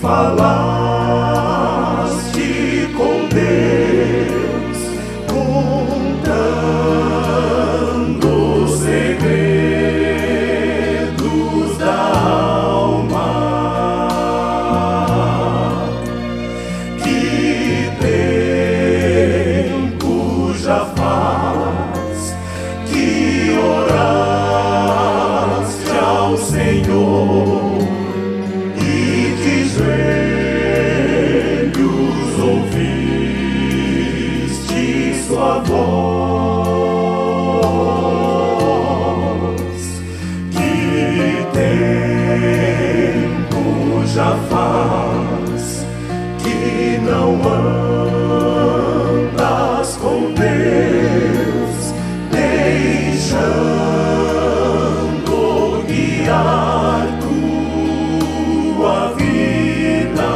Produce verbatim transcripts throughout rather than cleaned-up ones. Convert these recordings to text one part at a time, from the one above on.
falaste com Deus, contando segredos da alma. Que tempo já faz que oraste ao Senhor e de joelhos ouviste sua voz. Que tempo já faz que não andas com Deus, deixando guiar tua vida.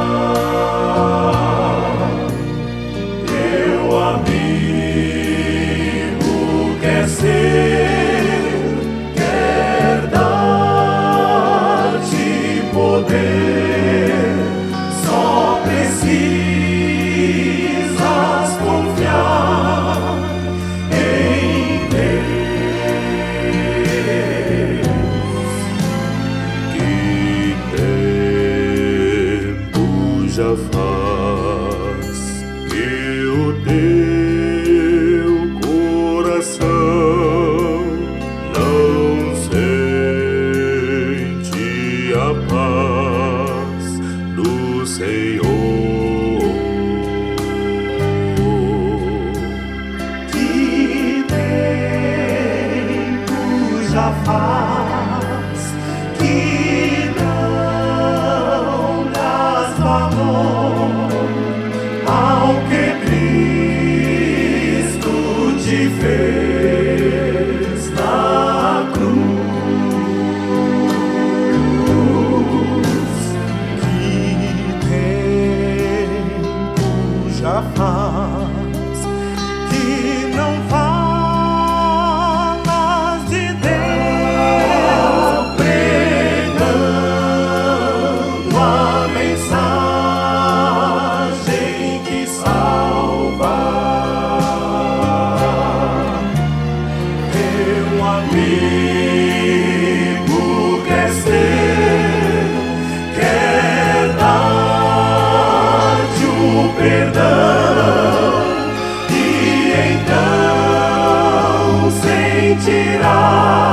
Teu amigo quer ser, quer dar-te poder, só precisas confiar em Deus. Que tempo já faz que o teu coração não sente a paz do Senhor. Que tempo já faz que não dás valor ao que Cristo te fez na cruz. Que tempo já faz que não falas de Deus, pregando a mensagem que salva. Teu amigo quer ser, quer dar-te o perdão, e então sentirás